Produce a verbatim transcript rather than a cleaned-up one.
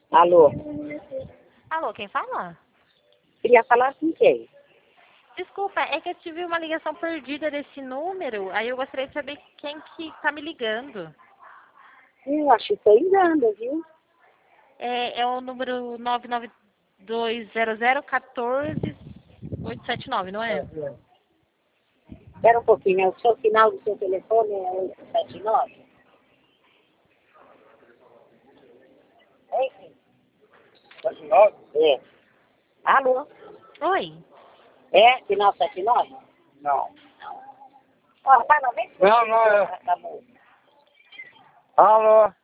Alô? Alô, quem fala? Queria falar com quem? Desculpa, é que eu tive uma ligação perdida desse número, aí eu gostaria de saber quem que tá me ligando. Hum, acho que estou engano, viu? É, é o número nove nove dois zero zero um quatro oito sete nove, não é? Espera um pouquinho, o seu final do seu telefone é oito sete nove? É, sim. sete nove? É. Alô? Oi. É, final sete nove? Não. Ó, tá, não vem? Não, não é. Acabou. Alô?